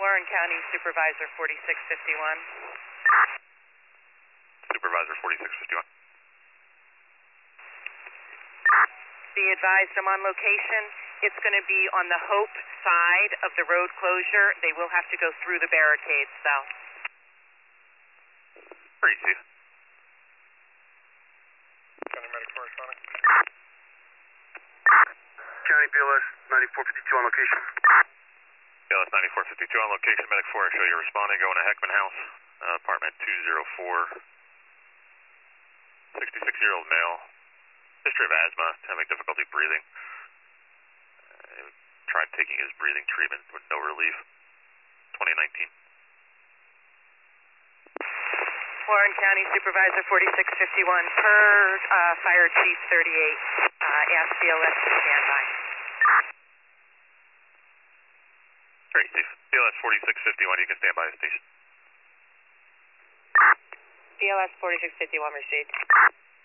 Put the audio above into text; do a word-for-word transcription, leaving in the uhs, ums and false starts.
Warren County Supervisor forty-six fifty-one. Supervisor forty-six fifty-one. Be advised, I'm on location. It's going to be on the Hope side of the road closure. They will have to go through the barricades, though. Pretty safe. County Medic corresponding. County B L S ninety-four fifty-two on location. B L S ninety-four fifty-two on location. Medic four, show you responding. Going to Heckman House, uh, apartment two oh four. sixty-six-year-old male. History of asthma, having difficulty breathing. Uh, tried taking his breathing treatment with no relief. twenty nineteen. Warren County Supervisor forty-six fifty-one, per uh, Fire Chief thirty-eight, uh, ask B L S to stand by. Very safe. B L S forty-six fifty-one, you can stand by the station. B L S forty-six fifty-one received.